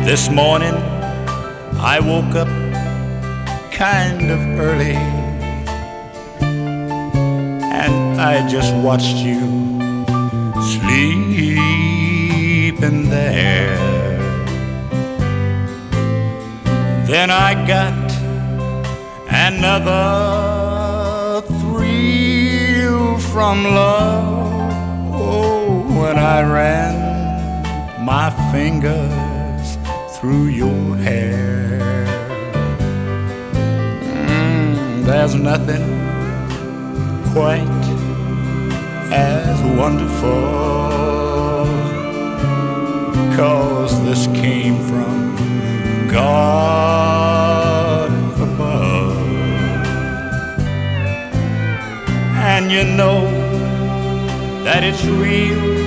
This morning I woke up kind of early, and I just watched you sleeping there. Then I got another thrill from love. Oh, when I ran my fingers through your hair. There's nothing quite as wonderful, 'cause this came from God above. And you know that it's real